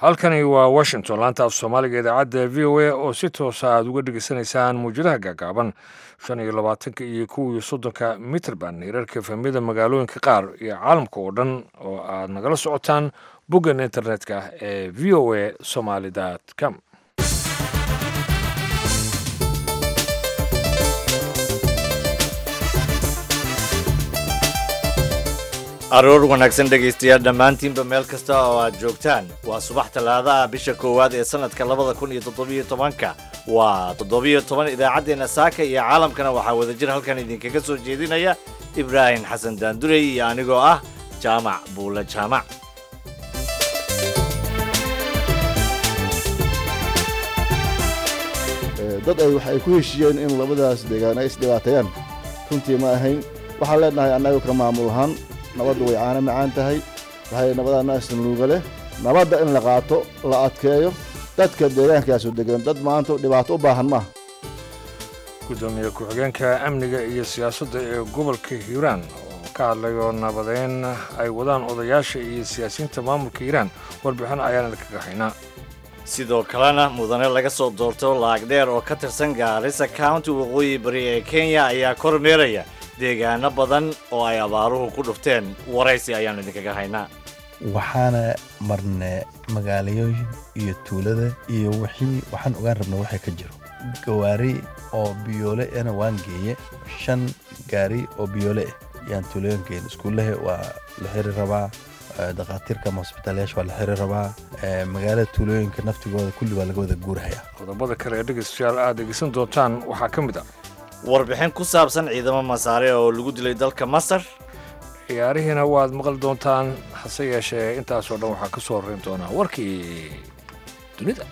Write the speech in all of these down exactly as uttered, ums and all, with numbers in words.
halkani waa washington laanta af soomaaliga idaacadda v o a oo si toosa aad uga dhegaysanaysaan muwjadaha gaagaaban shan iyo labaatanka iyo kow iyo soddonka mitrband hirarka efemyada magaalooyinka qaar iyo caalamka oo dhan oo aad nagala socotaan boggan internetka ee v o a somaly com aroor wanaagsan dhegaystayaal dhammaantiinba meel kasta oo aad joogtaan waa subax talaadaha bisha koowaad ee sanadka labada kun iyo toddobiyo tobanka waa toddobiyo toban idaacaddeenna saaka iyo caalamkana waxaa wadajir halkan idinkaga soo jeedinaya ibraahim xasan daandurey iyo anigoo ah jaamac buule jaamac dad ay waxay ku heshiiyeen in labadaas deegaan ay isdhibaateeyaan runtii ma ahayn waxaan leenahay annaga ka maamul ahaan nabaddu way caana macaan tahay waxay nabadaana isnuuga leh nabadda in la qaato la adkeeyo dadka deegaankaasu degan dad maanta dhibaato u baahan maaha gudoomiye ku-xigeenka amniga iyo siyaasadda ee gobolka hiiraan oo ka hadlayo nabadeyn ay wadaan odayaasha iyo siyaasiyiinta maamulka hiiraan warbixin ayaana kaga haynaa sidoo kalena mudane laga soo doorto laagdheer oo ka tirsan gaarisa county waqooyi bari ee kenya ayaa kormeeraya deegaano badan oo ay abaaruhu ku dhufteen waraysi ayaanu idinkaga haynaa waxaana marne magaalayooyin iyo tuulada iyo wixii waxaan ogaan rabna waxa ka jiro gawaari oo biyoole ana waan geeye shan gaari oo biyoole ah yaan tuulooyinkeena iskuullaha waa la xiri rabaa dhakhaatiirka ama hosbitaalayaasha waa la xiri rabaa magaalada tuulooyinka naftigooda kulli waa laga wada guurhayaa qodobada kale ee dhegaystayaal aad dhegaysan doontaan waxaa ka mid ah warbixin ku saabsan ciidamo masaare oo lagu dilay dalka masar ciyaarihiina waad maqli doontaan hase yeeshee intaasoo dhan waxaa ka soo horrayn doonaa warkii dunida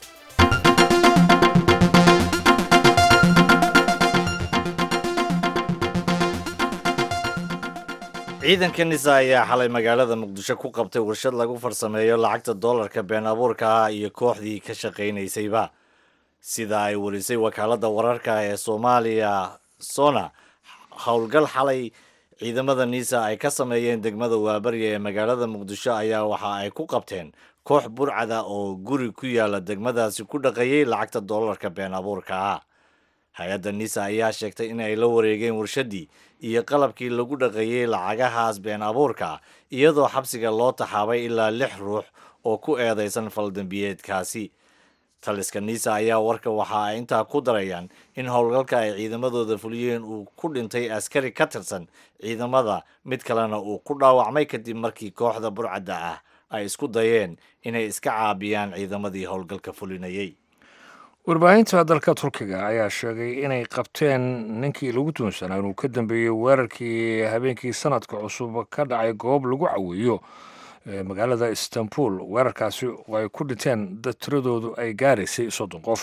ciidanka nisa ayaa xalay magaalada muqdisho ku qabtay warshad lagu farsameeyo lacagta doolarka been abuurka ah iyo kooxdii ka shaqaynaysayba sida ay warisay wakaaladda wararka ee soomaaliya sona howlgal xalay ciidamada nisa ay ka sameeyeen degmada waabarya ee magaalada muqdisho ayaa waxa ay ku qabteen koox burcada oo guri ku yaala degmadaasi ku dhaqeeyey lacagta doolarka been abuurka ah hay-adda nisa ayaa sheegtay in ay la wareegeen warshaddii iyo qalabkii lagu dhaqeeyey lacagahaas been abuurka iyadoo xabsiga loo taxaabay ilaa lix ruux oo ku eedaysan faldambiyeedkaasi taliska nisa ayaa warka waxa ay intaa ku darayaan in howlgalka ay ciidamadooda fuliyeen uu ku dhintay askari ka tirsan ciidamada mid kalena uu ku dhaawacmay kadib markii kooxda burcadda ah ay isku dayeen inay iska caabiyaan ciidamadii howlgalka fulinayay warbaahinta dalka turkiga ayaa sheegay inay qabteen ninkii lagu tuunsanaa inuu ka dambeeyey weerarkii habeenkii sanadka cusub ka dhacay goob lagu caweeyo magaalada istanbul weerarkaasi oo ay ku dhinteen dad tiradoodu ay gaaraysay soddon qof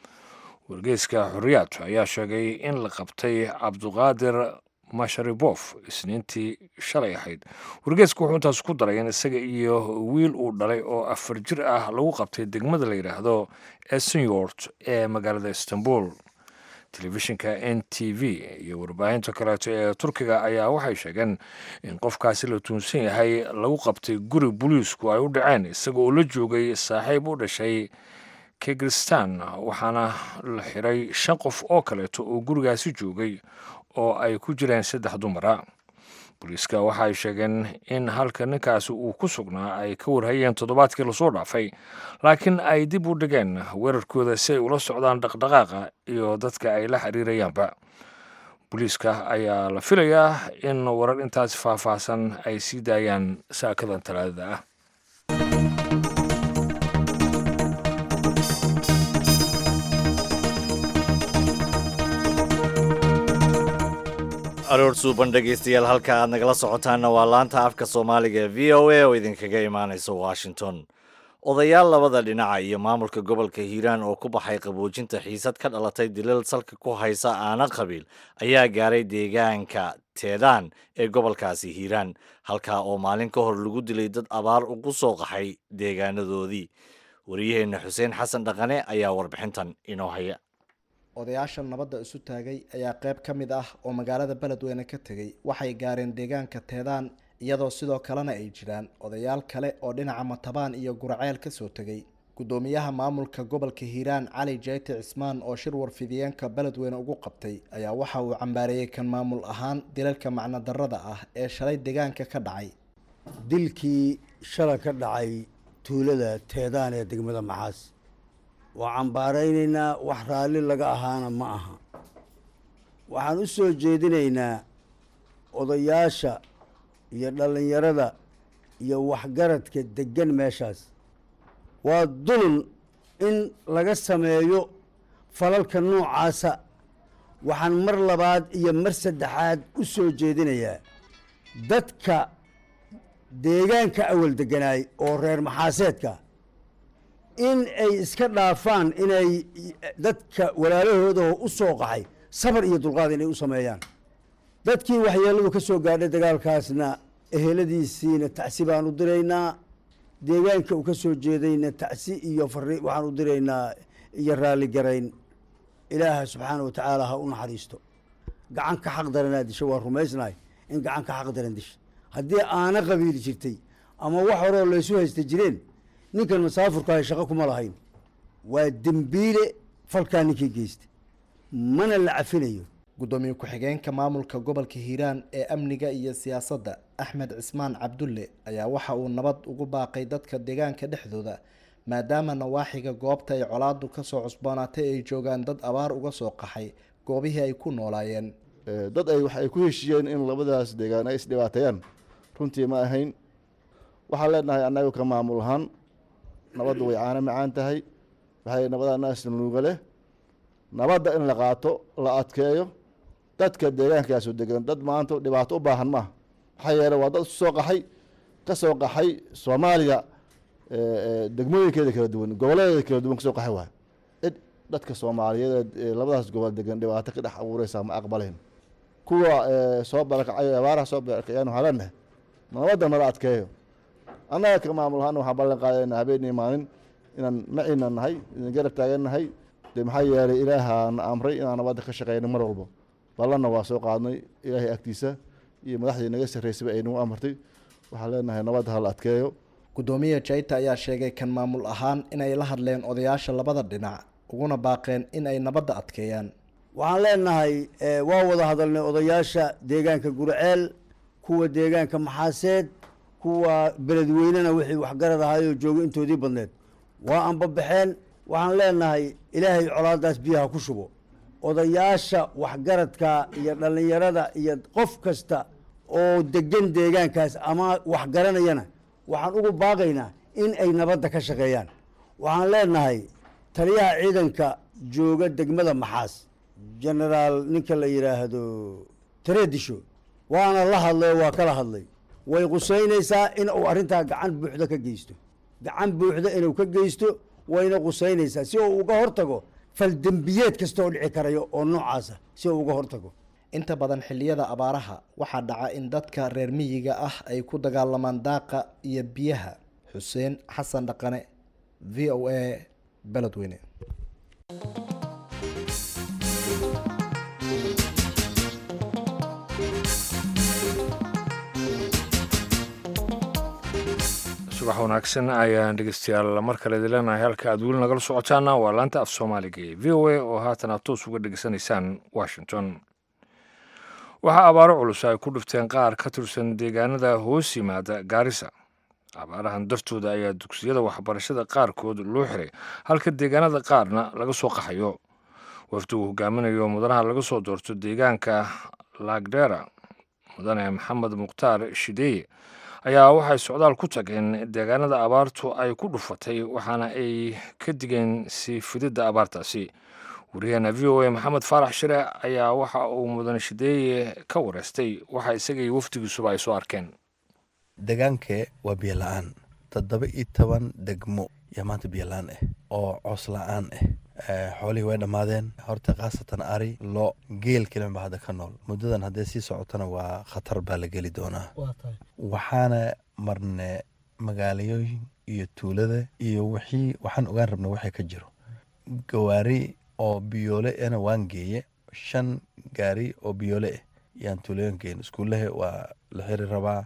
wargeyska xorriyaad ayaa sheegay in la qabtay cabduqaadir masharibof isniintii shalay ahayd wargeysku wuxuu intaas ku daray in isaga iyo wiil uu dhalay oo afar jir ah lagu qabtay degmada la yidhaahdo esenyort ee magaalada istanbul telefishinka n t v iyo warbaahinta kaleeto ee turkiga ayaa waxay sheegeen in qofkaasi la tuunsan yahay lagu qabtay guri booliisku ay u dhaceen isaga oo la joogay saaxiib u dhashay kirgistan waxaana la xiray shan qof oo kaleeto oo gurigaasi joogay oo ay ku jireen saddex dumara booliiska waxaay sheegeen in halka ninkaasi uu ku sugnaa ay ka warhayeen toddobaadkii lasoo dhaafay laakiin ay dib u dhigeen weerarkooda si ay ula socdaan dhaqdhaqaaqa iyo dadka ay la xiriirayaanba booliiska ayaa la filayaa in warar intaas faahfaahsan ay sii daayaan saakadan talaadada ah aroor suuban dhegaystayaal halka aad nagala socotaanna waa laanta afka soomaaliga ee v o a oo idinkaga imaanaysa washington odayaal labada dhinaca iyo maamulka gobolka hiiraan oo ku baxay qaboojinta xiisad ka dhalatay dilal salka ku haysa aana qabiil ayaa gaaray deegaanka teedaan ee gobolkaasi hiiraan halkaa oo maalin ka hor lagu dilay dad abaar ugu soo qaxay deegaanadoodii wariyaheenna xuseen xasan dhaqane ayaa warbixintan inoo haya odayaasha nabadda isu taagay ayaa qayb ka mid ah oo magaalada beledweyne ka tegey waxay gaareen deegaanka teedaan iyadoo sidoo kalena ay jiraan odayaal kale oo dhinaca Matabaan iyo Guraceel ka soo tagay. Gudoomiyaha maamulka gobolka Hiiraan Cali Jeyti Cismaan oo shir warfidiyeenka Beledweyne ugu qabtay ayaa waxa uu cambaareeyay kan maamul ahaan dilalka macna darrada ah ee shalay deegaanka ka dhacay. dilkii shalay ka dhacay tuulada Teedaan ee degmada Maxaas waa cambaaraynaynaa, wax raalli laga ahaana ma aha. waxaan u soo jeedinaynaa odayaasha iyo dhalinyarada iyo waxgaradka degan meeshaas. waa dulun in laga sameeyo falalka noocaasa. waxaan mar labaad iyo mar saddexaad u soo jeedinayaa dadka deegaanka awal deganaay oo reer maxaaseedka in ay iska dhaafaan inay dadka walaalahooda u soo qaxay sabar iyo dulqaad inay u sameeyaan. dadkii waxyeeladu ka soo gaadhay dagaalkaasna eheladiisiina tacsi baan u diraynaa, deegaanka uu ka soo jeedayna tacsi iyo fari waxaan u diraynaa iyo raalli garayn. ilaaha subxaana wa tacaala ha u naxariisto. gacan ka xaq daranaa disho waa rumaysnahay in gacan ka xaq daran disho. haddii aana qabiili jirtay ama wax horeo laysu haysta jireen ninkan masaafurkaahay shaqo kuma lahayn. waa dembiile falkaa ninkii geystay, mana la cafinayo. Gudoomiye ku-xigeenka maamulka gobolka Hiiraan ee amniga iyo siyaasadda Axmed Cismaan Cabdulle ayaa waxa uu nabad ugu baaqay dadka deegaanka dhexdooda maadaama nawaaxiga goobta ay colaadu ka soo cusboonaatay ay joogaan dad abaar uga soo qaxay goobihii ay ku noolaayeen. dad ay wax ay ku heshiiyeen in labadaas deegaan ay isdhibaateeyaan runtii ma ahayn. waxaan leenahay annaga ka maamul ahaan nabaddu way caana macaan tahay, waxay nabadana isnuuga leh. nabadda in la qaato la adkeeyo dadka deegaankaas degan dad maanta dhibaato u baahan maaha. maxaa yeelay waa dad soo qaxay ka soo qaxay Soomaaliya degmooyinkeeda kala duwan goboleedyada kala duwan ka soo qaxay waay. cid dadka Soomaaliyeed labadaas gobol degan dhibaato ka dhex abuuraysa ma aqbaleen. kuwa soo barakacay abaaraha soo barakacayaan waxaa leenahay nabadda nala adkeeyo. annaga ka maamul ahaan waxaan ballan qaadaynaa habeenii maalin inaan maciina nahay, inaan garab taagan nahay. de maxaa yeelay ilaahaana amray inaan nabadda ka shaqeyno mar walbo. ballanna waa soo qaadnay ilaahay agtiisa iyo madaxdii naga sarreysaba ay nagu amartay. waxaan leenahay nabadda ha la adkeeyo. Gudoomiye Jeyti ayaa sheegay kan maamul ahaan inay la hadleen odayaasha labada dhinac uguna baaqeen in ay nabadda adkeeyaan. waxaan leenahay waa wada hadalnay odayaasha deegaanka Guraceel, kuwa deegaanka Maxaaseed, kuwa Beledweynena wixii waxgarad ahaayoo jooga intoodii badneed waa anbabaxeen. waxaan leenahay ilaahay colaadaas biyaha ku shubo. odayaasha waxgaradka iyo dhalinyarada iyo qof kasta oo degan deegaankaas ama waxgaranayana waxaan ugu baaqaynaa in ay nabadda ka shaqeeyaan. waxaan leenahay taliyaha ciidanka jooga degmada Maxaas generaal ninka la yiraahdo Tareedisho waana la hadlay, waa kala hadlay. way qusaynaysaa in uu arrintaa gacan buuxda ka geysto gacan buuxda inuu ka geysto wayna qusaynaysaa si uu uga hortago fal dembiyeed kasta oo dhici karayo oo noocaasa si uu uga hortago. inta badan xilliyada abaaraha waxaa dhaca in dadka reer miyiga ah ay ku dagaalamaan daaqa iyo biyaha. Xuseen Xasan Dhaqane, V O A, Beledweyne. subax wanaagsan ayaan dhegeystayaal mar kale idin leenahay. halka aad weli nagala socotaana waa laanta af soomaaliga ee v o a oo haatan aad toos uga dhegeysanaysaan Washington. waxaa abaaro culus ay ku dhufteen qaar ka tirsan deegaanada hoos yimaada Gaarisa. abaarahan dartooda ayaa dugsiyada waxbarashada qaarkood loo xiray halka deegaanada qaarna laga soo qaxayo. wafdigu hogaaminayo mudanaha laga soo doorto deegaanka Lagdera mudane Maxamed Mukhtaar Shideeye ayaa waxay socdaal ku tageen deegaanada abaartu ay ku dhufatay waxaana ay ka digeen si fididda abaartaasi. wariyahana v o a Maxamed Faarax Shire ayaa waxa uu mudane Shideeye ka wareystay waxa isaga iyo wafdigiisuba ay soo arkeen. deegaankee waa biyo la-aan toddoba iyo toban degmo yaa maanta biyo la-aan ah oo coos la-aan ah. xoolihii way dhammaadeen. horta khaasatan ari lo geel keliya baa hadda ka nool. muddadan haddee sii socotana waa khatar baa la geli doonaa. waxaana marne magaalooyin iyo tuulada iyo wixii waxaan ogaan rabna waxay ka jiro. gawaari oo biyoole ana waan geeye shan gaari oo biyoole ah yaan tuulooyin geyn. iskuullaha waa la xiri rabaa,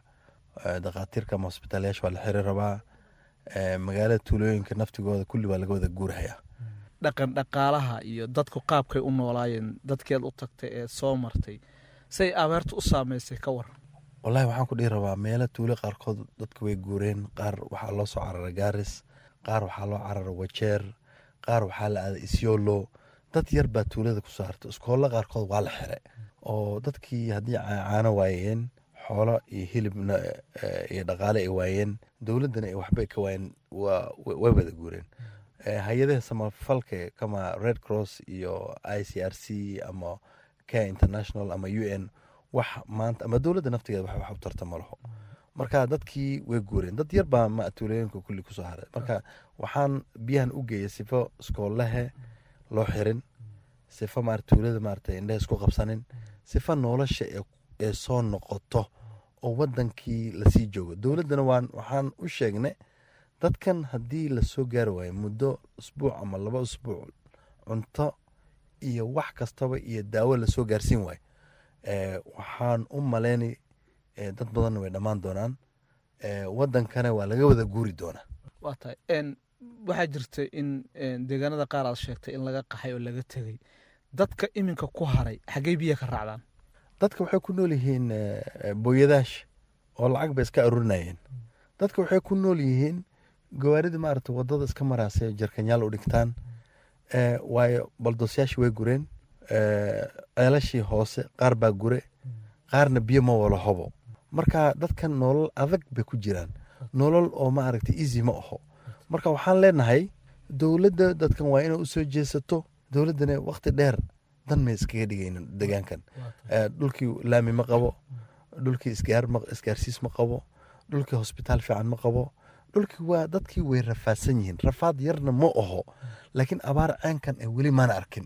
dhakhaatiirka ama hosbitaalayaasha waa la xiri rabaa magaalada tuulooyinka naftigooda kulli waa laga wada guurhayaa dhaqan dhaqaalaha iyo dadku qaabkay u noolaayeen dadkeed u tagtay ee soo martay say abaartu u saameysay ka waran wallahi waxaan ku dhihi rabaa meelo tuulo qaarkood dadku way guureen qaar waxaa loo soo cararay gaaris qaar waxaa loo cararay wajeer qaar waxaa la aaday isyoolo dad yar baa tuulada kusoo hartay iskoolla qaarkood waa la xire oo dadkii haddii caano waayeen xoolo iyo hilibna iyo dhaqaale ay waayeen dowladdana ay waxbay ka waayeen way wada guureen hay-adaha samafalka kama red cross iyo i c r c ama care international ama u n wax maanta ama dowladda naftigeeda wax wax u tarta ma laho marka dadkii way guureen dad yar baa ma tuulooyinka kulli kusoo haray marka waxaan biyahan u geeyay sifo iskoolahe loo xirin sifo maarata tuulada maarata indhaha isku qabsanin sifo nolosha ee soo noqoto oo wadankii lasii joogo dowladdana waan waxaan u sheegnay dadkan haddii lasoo gaari waayo muddo usbuuc ama laba usbuuc cunto iyo wax kastaba iyo daawo lasoo gaarsiin waayo waxaan u maleynay dad badanna way dhammaan doonaan wadankana waa laga wada guuri doonaa waa tahay waxaa jirta in deegaanada qaar aad sheegtay in laga qaxay oo laga tegey dadka iminka ku haray xaggey biya ka raacdaan dadka waxay ku nool yihiin booyadaasha oo lacag bay iska arurinayeen dadka waxay ku nool yihiin gawaarida maarata wadada iska maraasay jarkanyaal u dhigtaan waayo baldoosyaashii way gureen ceelashii hoose qaar baa gure qaarna biyo ma wala hobo marka dadkan nolol adag bay ku jiraan nolol oo maaragta easy ma aho marka waxaan leenahay dowladda dadkan waa inay usoo jeesato dowladdana waqti dheer dan may iskaga dhigaynin deegaankan dhulkii laami ma qabo dhulkii isgaarsiis ma qabo dhulkii hosbitaal fiican ma qabo dhulkii waa dadkii way rafaadsan yihiin rafaad yarna ma aho laakiin abaar ceenkan ee weli maana arkin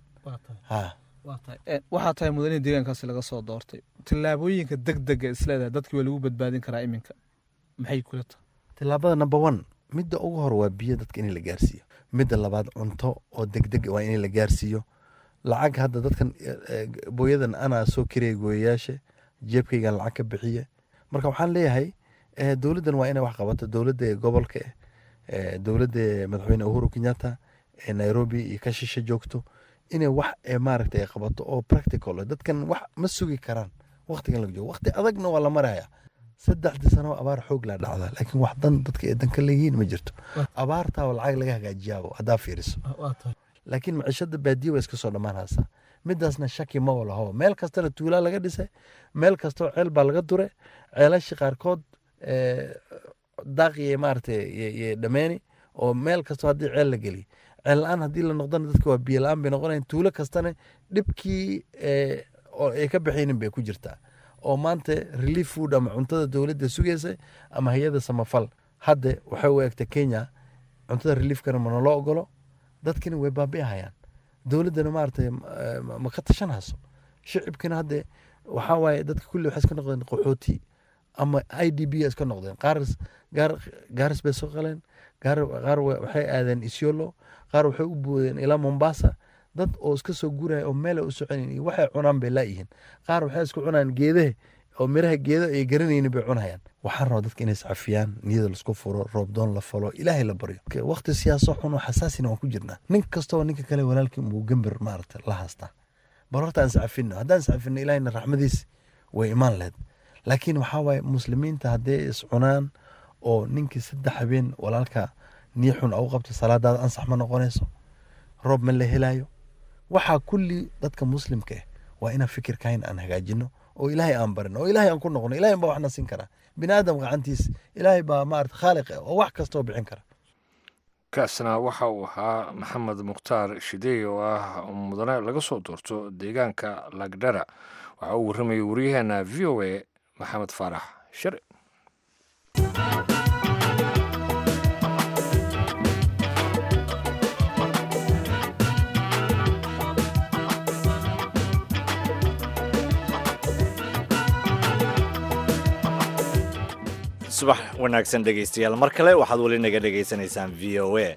waxaa tahay mudanihi deegaankaasi laga soo doortay tillaabooyinka degdega isleedahay dadkii waa lagu badbaadin karaa iminka maxay kula tahay tillaabada number one midda ugu hor waa biyo dadka in la gaarsiiyo midda labaad cunto oo degdeg waa in la gaarsiiyo lacag hadda dadkan booyadan anaa soo kiraya gooyayaasha jeebkaygan lacag ka bixiye marka waxaan leeyahay dowladdan waa inay wax qabato dowladda gobolka dowladda madaxweyne uhuru kenyatta ee nairobi iyo ka shisha joogto inay wax maaragta ay qabato oo practical dadkan wax ma sugi karaan waqtigan laga joogo waqti adagna waa la maraya saddexdii sano abaar xoog laa dhacda laakiin wax dan dadka ee danka leeyihiin ma jirto abaartaa lacag laga hagaajiyaabo haddaa fiiriso laakiin maciishada baadiya waa iska soo dhammaan haysaa midaasna shaki ma walaho meel kastana tuulaa laga dhisay meel kastoo ceel baa laga dure ceelashii qaarkood daaqi maarata dhameeni oo meel kastoo haddii ceel la geliy ceel la-aan haddii la noqdana dadka waa biyo la-aan bay noqonayan tuulo kastana dhibkii ay ka baxaynin bay ku jirtaa oo maanta relief food ama cuntada dowladda sugaysa ama hay-ada samafal hadda waxay u egta kenya cuntada reliefkana mana loo ogolo dadkina way baabi'ahayaan dowladdana maarata ma ka tashan hayso shicibkina hadda waxaa waaye dadka kulli waxay iska noqdeen qaxooti ama i d b iska noqdeen qaar gaaris bay soo qaleen qaar waxay aadeen isyolo qaar waxay u boodeen ilaa mombasa dad oo iska soo guraya oo meel ay u soconayn iyo waxay cunaan bay laayihiin qaar waxay isku cunaan geedaha oo miraha geedo ay garanaynin bay cunayaan waxaan rabaa dadka inay iscafiyaan niyada laisku furo roobdoon la falo ilaahay la baryo waqti siyaaso xun oo xasaasina waan ku jirnaa nin kastoo ninka kale walaalkii muu gambar maarata la haastaa bal horta aan iscafino haddaan iscafino ilaahayna raxmadiis way imaan lahayd laakiin waxaa waaye muslimiinta hadday iscunaan oo ninkii saddex habeen walaalka niy xun au qabto salaadaada ansax ma noqonayso roob ma la helaayo waxaa kulli dadka muslimka ah waa inaan fikirkayn aan hagaajino oo ilaahay aan barino oo ilaahay aan ku noqono ilaahay baa waxna siin karaa bini aadam gacantiis ilaahay baa maarata khaaliq ah oo wax kastoo bixin kara kaasna waxa uu ahaa maxamed mukhtaar shideey oo ah mudane laga soo doorto deegaanka lagdhara waxa uu warramayay waryaheena v o a maxamed faarax share subax wanaagsan dhegaystayaal mar kale waxaad weli naga dhegaysanaysaan v o a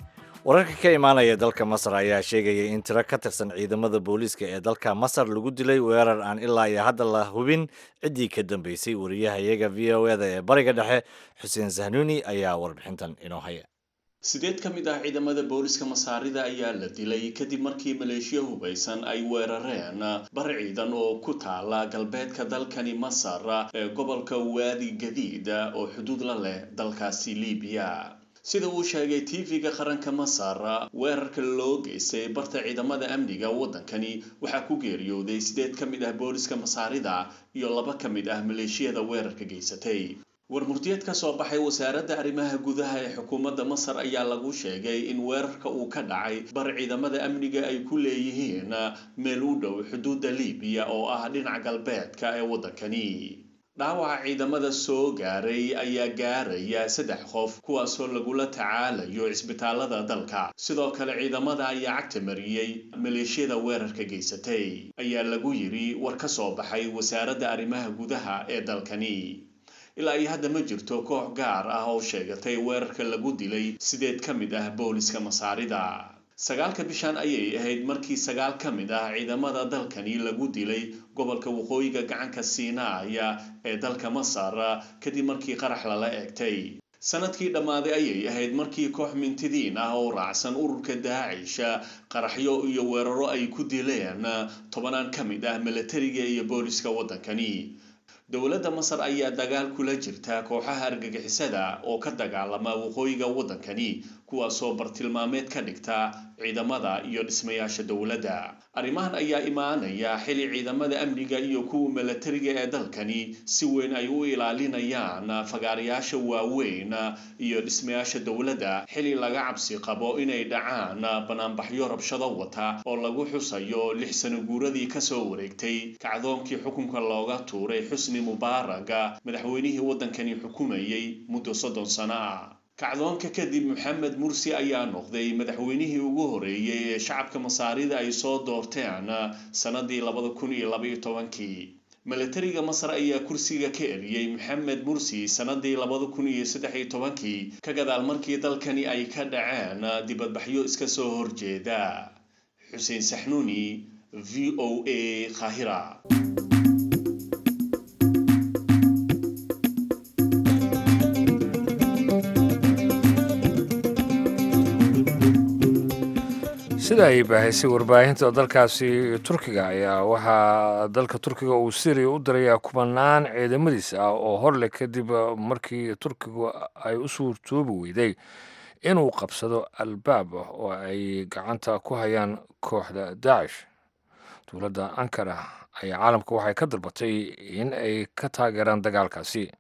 wararka ka imaanaya dalka masar ayaa sheegaya in tiro ka tirsan ciidamada booliiska ee dalka masar lagu dilay weerar aan ilaa iyo hadda la hubin ciddii ka dambeysay wariyaha iyaga v o eda ee bariga dhexe xuseen sahnuuni ayaa warbixintan inoo haya. sideed ka mid ah ciidamada booliska masaarida ayaa la dilay kadib markii maleeshiya hubaysan ay weerareen bar ciidan oo ku taala galbeedka dalkani masar ee gobolka waadi gadiid oo xuduud la leh dalkaasi liibiya. sida uu sheegay tv-ga qaranka masar weerarka loo geystay barta ciidamada amniga waddankani waxaa ku geeriyooday sideed ka mid ah booliska masaarida iyo laba ka mid ah maleeshiyada weerarka geysatay. warmurtiyeed ka soo baxay wasaaradda arrimaha gudaha ee xukuumadda masar ayaa lagu sheegay in weerarka uu ka dhacay bar ciidamada amniga ay ku leeyihiin meel u dhow xuduudda liibiya oo ah dhinaca galbeedka ee waddankani. dhaawaca ciidamada soo gaaray ayaa gaaraya saddex qof kuwaasoo lagula tacaalayo cisbitaalada dalka. sidoo kale ciidamada ayaa cagta mariyey maleeshiyada weerarka geysatay ayaa lagu yiri war ka soo baxay wasaaradda arrimaha gudaha ee dalkani. ilaa iyo hadda ma jirto koox gaar ah oo sheegatay weerarka lagu dilay sideed ka mid ah booliska masaarida. sagaalka bishan ayay ahayd markii sagaal ka mid ah ciidamada dalkani lagu dilay gobolka waqooyiga gacanka siinaaya ee dalka masar kadib markii qarax lala eegtay. sanadkii dhammaaday ayay ahayd markii koox mintidiin ah oo raacsan ururka daacish qaraxyo iyo weeraro ay ku dileen tobanaan ka mid ah milatariga iyo booliska waddankani. dowladda masar ayaa dagaal kula jirta kooxaha argagixisada oo ka dagaalama waqooyiga waddankani kuwaasoo bartilmaameed ka dhigta ciidamada iyo dhismayaasha dowladda. arrimahan ayaa imaanaya xili ciidamada amniga iyo kuwa milatariga ee dalkani si weyn ay u ilaalinayaan fagaarayaasha waaweyn iyo dhismayaasha dowladda xili laga cabsi qabo inay dhacaan banaanbaxyo rabshado wata oo lagu xusayo lix sano guuradii kasoo wareegtay kacdoonkii xukunka looga tuuray xusni mubaaraga madaxweynihii waddankani xukumayay muddo soddon sano ah. kacdoonka kadib maxamed mursi ayaa noqday madaxweynihii ugu horeeyay ee shacabka masaarida ay soo doorteen sanadii labada kun iyo laba iyo tobankii. milatariga masar ayaa kursiga ka eriyey maxamed mursi sanadii labada kun iyo saddex iyo tobankii ka gadaal markii dalkani ay ka dhaceen dibadbaxyo iska soo horjeeda. xuseen saxnuuni v o a Qaahira. sida ay baahaysay warbaahinta dalkaasi turkiga ayaa waxaa dalka turkiga uu Syria u dirayaa kumanaan ciidamadiis ah oo horle kadib markii turkigu ay u suurtoobi weyday inuu qabsado albaab oo ay gacanta ku hayaan kooxda Daesh. dowladda Ankara ayaa caalamka waxay ka dalbatay in ay ka taageeraan dagaalkaasi.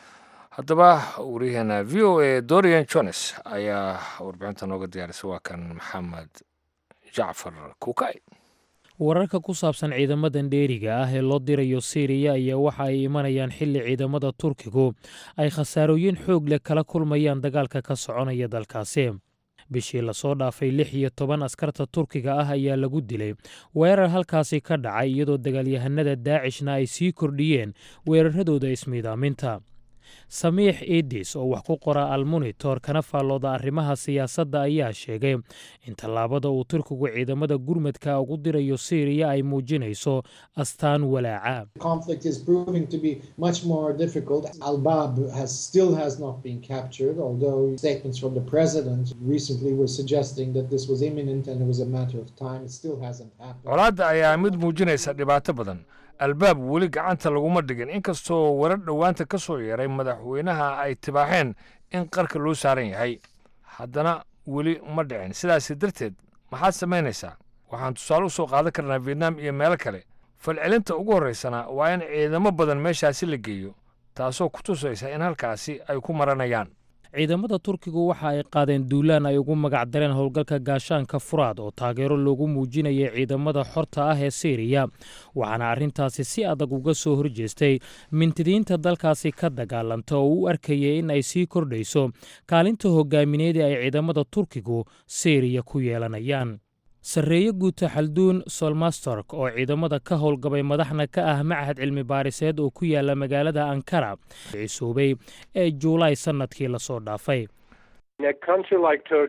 haddaba wariyaheena v o a Dorian Jones ayaa warbixinta nooga diyaarisay. waa kan maxamed jacfar kukay. wararka ku saabsan ciidamadan dheeriga ah ee loo dirayo Syria ayaa waxa ay imanayaan xilli ciidamada Turkigu ay khasaarooyin xoog leh kala kulmayaan dagaalka ka soconaya dalkaasi. bishii la soo dhaafay lix iyo toban askarta Turkiga ah ayaa lagu dilay weerar halkaasi ka dhacay iyadoo dagaalyahanada Daacishna ay sii kordhiyeen weeraradooda ismiidaaminta. samiix idis oo wax ku qora almonitor kana faallooda arrimaha siyaasadda ayaa sheegay in tallaabada uu turkigu ciidamada gurmadka ugu dirayo Syria ay muujinayso astaan walaaca. conflict is proving to be much more difficult. Al-Bab has still has not been captured, although statements from the president recently were suggesting that this was imminent and it was a matter of time. It still hasn't happened. colaadda ayaa mid muujinaysa dhibaato badan. albaab weli gacanta laguma dhigin inkastoo warar dhowaanta ka soo yeeray madaxweynaha ay tibaaxeen in qarka loo saaran yahay. haddana weli ma dhicin. sidaasi darteed maxaad samaynaysaa? waxaan tusaale u soo qaadan karnaa Vietnam iyo meelo kale. falcelinta ugu horreysana waa in ciidamo badan meeshaasi la geeyo, taasoo ku tusaysa in halkaasi ay ku maranayaan. ciidamada Turkigu waxa ay qaadeen duulaan ay ugu magac dareen howlgalka gaashaanka Furaad oo taageero loogu muujinayay ciidamada xorta ah ee Syria. waxaana arrintaasi si adag uga soo horjeestay mintidiinta dalkaasi ka dagaalanta oo u arkayay in ay sii kordhayso kaalinta hogaamineed ee ay ciidamada Turkigu Syria ku yeelanayaan. sarreeye guuta Xalduun Solmastork oo ciidamada ka howlgabay madaxna ka ah machad cilmi baariseed oo ku yaala magaalada Ankara cisuubay ee Juulaay sanadkii la soo dhaafay. In a country like Turkey,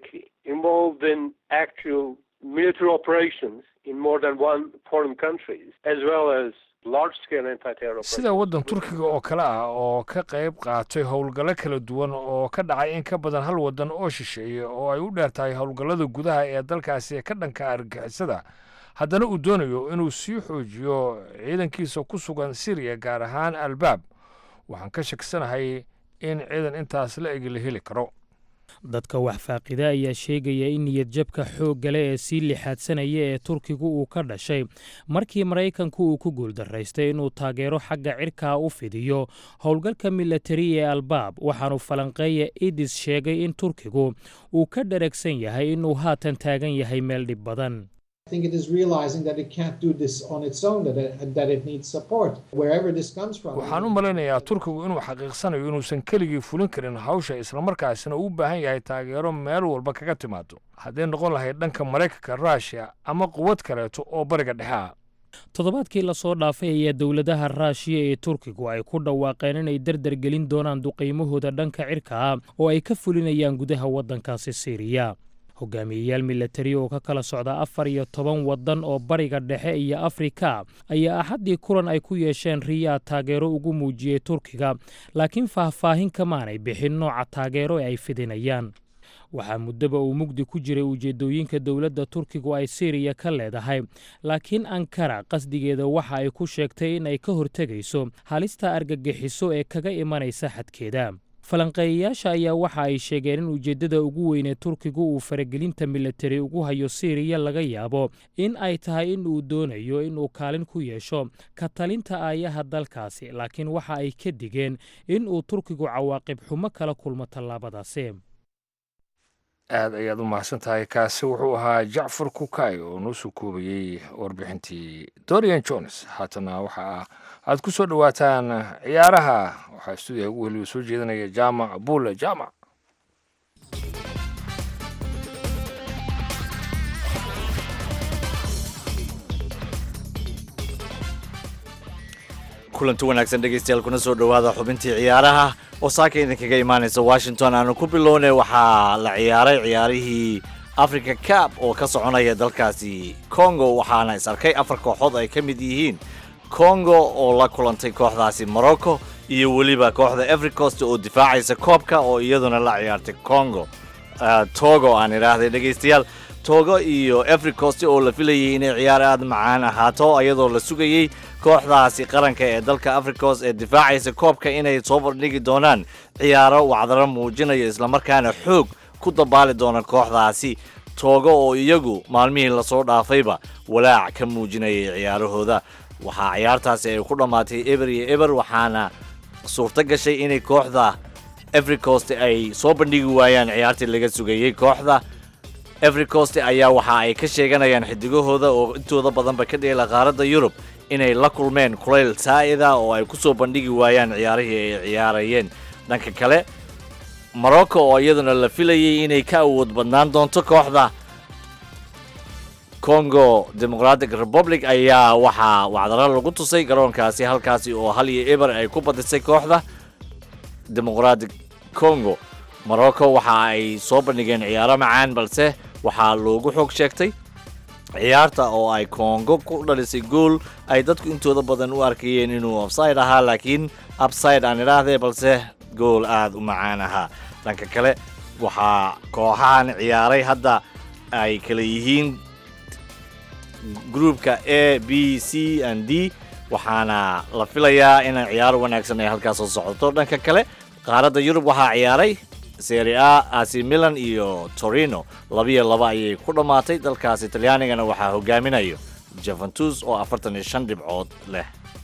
involved in actual military operations in more than one foreign countries, as well as large-scale anti-terror operations. sida waddan turkiga oo kale ah oo ka qayb qaatay howlgallo kala duwan oo ka dhacay in ka badan hal waddan oo shisheeye oo ay u dheer tahay howlgallada gudaha ee dalkaasi ka dhanka argagixisada haddana uu doonayo inuu sii xoojiyo ciidankiisa ku sugan syriya gaar ahaan albaab waxaan ka shaksanahay in ciidan intaas la egi la heli karo dadka wax faaqida ayaa sheegaya in niyadjabka xoogga leh ee sii lixaadsanaya ee turkigu uu ka dhashay markii maraykanku uu ku guuldaraystay inuu taageero xagga cirkaa u fidiyo howlgalka milatari ee albaab waxaanu falanqeeya idis sheegay in turkigu uu ka dharagsan yahay inuu haatan taagan yahay meel dhib badan I think it is realizing that it can't do this on its own, that it, that it needs support, wherever this comes from. waxaan u malaynayaa turkigu inuu xaqiiqsanayo inuusan keligii fulin karin hawsha islamarkaasina uu u baahan yahay taageero meel walba kaga timaado hadday noqon lahayd dhanka maraykanka ruushiya ama quwad kaleeto oo bariga dhexe ah toddobaadkii lasoo dhaafay ayaa dowladaha raashiya ee turkigu ay ku dhawaaqeen inay dardar gelin doonaan duqaymahooda dhanka cirka ah oo ay ka fulinayaan gudaha waddankaasi siiriya hogaamiyeyaal milatari oo ka kala socda afar iyo toban waddan oo bariga dhexe iyo afrika ayaa axaddii kulan ay ku yeesheen riyaad taageero ugu muujiyey turkiga laakiin faahfaahin kamaanay bixin nooca taageero ee ay fidinayaan waxaa muddaba uu mugdi ku jiray ujeeddooyinka dowladda turkigu ay siiriya ka leedahay laakiin ankara qasdigeeda waxa ay ku sheegtay in ay ka hortegayso halista argagixiso ee kaga imanaysa xadkeeda falanqeeyayaasha ayaa waxa ay sheegeen in ujeeddada ugu weyn ee turkigu uu faragelinta milatari ugu hayo siiriya laga yaabo in ay tahay in uu doonayo inuu kaalin ku yeesho ka talinta aayaha dalkaasi laakiin waxa ay ka digeen in uu turkigu cawaaqib xumo kala kulmo tallaabadaasi aad ayaad u mahadsan tahay kaasi wuxuu ahaa jacfar kukay oo noo soo koobayey warbixintii dorian jones haatana waxa aad ku soo dhowaataan ciyaaraha waxaa stuudiyaha ugu weliba soo jeedinaya jaamac buule jaamac kulanti wanaagsan dhegaystayaal kuna soo dhowaada xubintii ciyaaraha oo saaka idinkaga imaanaysa washington aanu ku bilownay waxaa la ciyaaray ciyaarihii africa cab oo ka soconaya dalkaasi congo waxaana is arkay afar kooxood ay ka mid yihiin congo oo la kulantay kooxdaasi morocco iyo weliba kooxda evercost oo difaacaysa koobka oo iyaduna la ciyaartay congo togo aan idhaahday dhegaystayaal togo iyo evercost oo la filayay inay ciyaar aad macaan ahaato iyadoo la sugayey kooxdaasi qaranka ee dalka africos ee difaacaysa koobka inay soo bandhigi doonaan ciyaaro wacdaro muujinayo islamarkaana xoog ku dabaali doona kooxdaasi togo oo iyagu maalmihii lasoo dhaafayba walaac ka muujinayay ciyaarahooda waxaa ciyaartaasi ay ku dhammaatay eber iyo eber waxaana suurto gashay inay kooxda evercost ay soo bandhigi waayaan ciyaartii laga sugayey kooxda evercost ayaa waxa ay ka sheeganayaan xidigahooda oo intooda badanba ka dheela qaaradda yurub inay la kulmeen kulayl saa'ida oo ay ku soo bandhigi waayaan ciyaarihii ay ciyaarayeen dhanka kale morocco oo iyaduna la filayay inay ka awood badnaan doonto kooxda congo democratic republic ayaa waxaa wacdaro lagu tusay garoonkaasi halkaasi oo hal iyo eber ay ku badisay kooxda democratic congo morocco waxa ay soo bandhigeen ciyaaro macaan balse waxaa loogu xoog sheegtay ciyaarta oo ay congo ku dhalisay gool ay dadku intooda badan u arkayeen inuu offside ahaa laakiin upside aan idhaahdee balse gool aad u macaan ahaa dhanka kale waxaa kooxahan ciyaaray hadda ay kala yihiin gruupka a b c and d waxaana la filayaa in ciyaaro wanaagsan ay halkaas soo socoto dhanka kale qaaradda yurub waxaa ciyaaray serie a ac milan iyo torino labiyo laba ayay ku dhammaatay dalkaasi talyaanigana waxaa hogaaminayo juventus oo afartan iyo shan dhibcood leh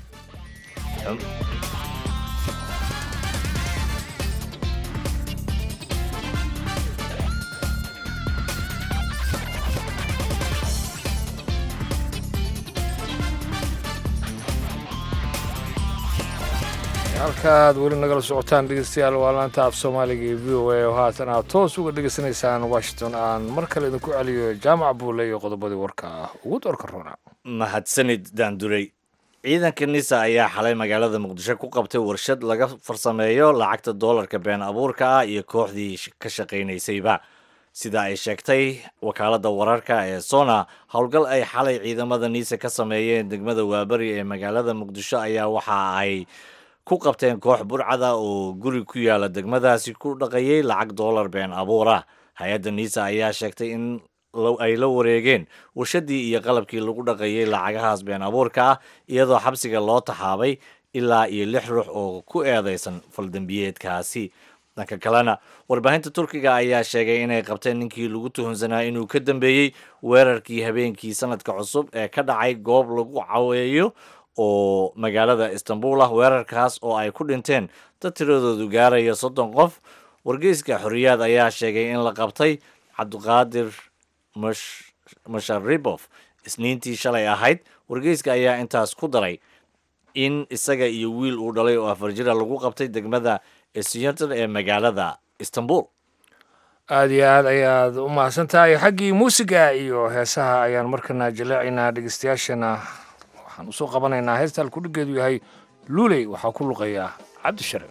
halkaad weli nagala socotaan dhegeystayaal waa laanta af soomaaliga iyo v o a oo haatan aad toos uga dhegeysanaysaan washington aan mar kale idinku celiyo jaamac buule iyo qodobadii warka ah ugu doorka roona mahadsanid daanduray ciidanka nisa ayaa xalay magaalada muqdisho ku qabtay warshad laga farsameeyo lacagta doolarka been abuurka ah iyo kooxdii ka shaqaynaysayba sida ay sheegtay wakaaladda wararka ee sona howlgal ay xalay ciidamada niise ka sameeyeen degmada waaberi ee magaalada muqdisho ayaa waxa ay ku qabteen koox burcada oo guri ku yaala degmadaasi ku dhaqayay lacag doolar been abuura hay-adda niise ayaa sheegtay in ay la wareegeen warshadii iyo qalabkii lagu dhaqayay lacagahaas been abuurka ah iyadoo xabsiga loo taxaabay ilaa iyo lix ruux oo ku eedeysan faldambiyeedkaasi dhanka kalena warbaahinta turkiga ayaa sheegay inay qabteen ninkii lagu tuhunsanaa inuu ka dambeeyey weerarkii habeenkii sanadka cusub ee ka dhacay goob lagu caweeyo oo magaalada istanbul ah weerarkaas oo ay ku dhinteen dad tiradoodu gaaraya soddon qof wargeyska xorriyaad ayaa sheegay in la qabtay cabdiqaadir masharibov isniintii shalay ahayd wargeyska ayaa intaas ku daray in isaga iyo wiil uu dhalay oo afar jira lagu qabtay degmada Istanbul ee magaalada Istanbul. aad iyo aad ayaad u mahadsan tahay xaggii muusiga iyo heesaha ayaan markana jaleecaynaa dhegeystayaashana waxaan usoo qabanaynaa heesta halkudhigeedu yahay luuley waxaa ku luqaya cabdishare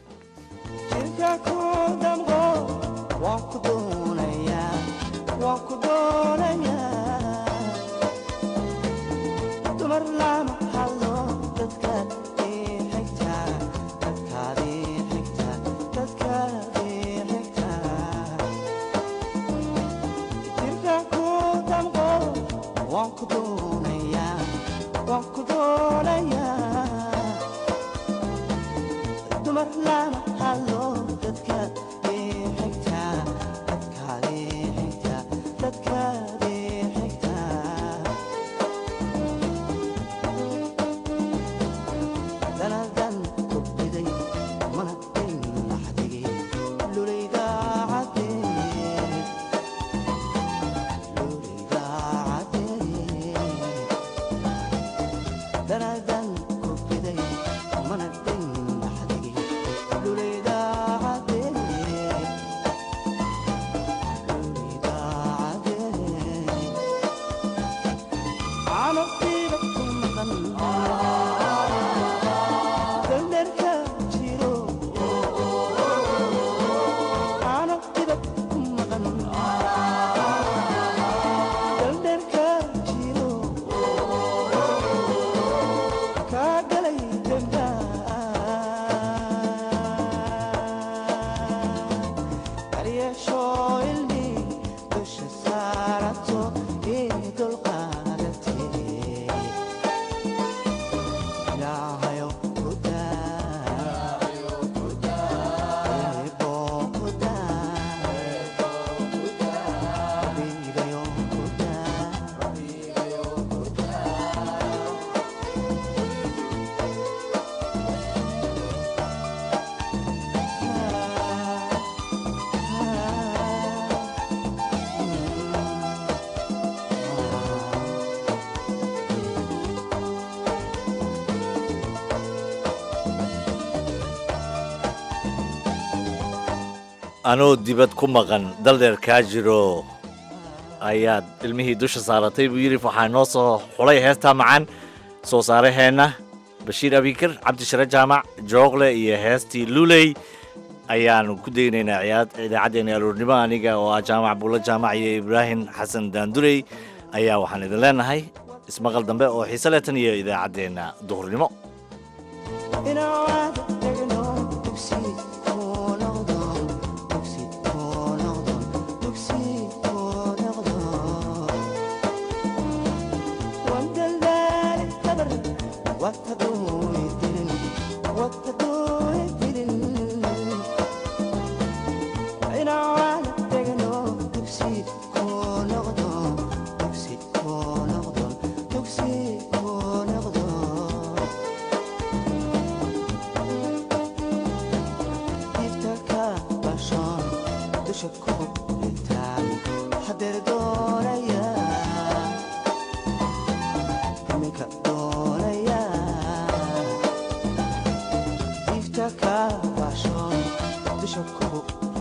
anoo dibad ku maqan daldheer kaa jiro ayaad ilmihii dusha saaratay buu yidhi waxaa noo soo xulay heestaa macaan soo saaraheenna bashiir abikir cabdishare jaamac joogle iyo heestii luley ayaanu ku daynaynaa idaacaddeena aroornimo aniga oo ah jaamac buulo jaamac iyo ibraahim xasan daandurey ayaa waxaan idin leenahay ismaqal dambe oo xiise leh tan iyo idaacaddeenna duhurnimo Bishop Kubo